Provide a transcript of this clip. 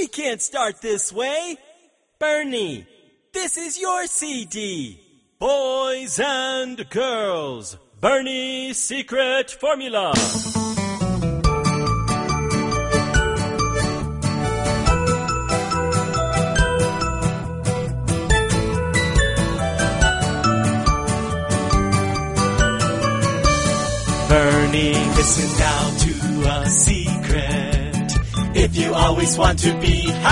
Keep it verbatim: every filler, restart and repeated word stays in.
We can't start this way. Bernie, this is your C D. Boys and girls, Bernie's secret formula. Bernie, listen now to a secret. If you always want to be happy,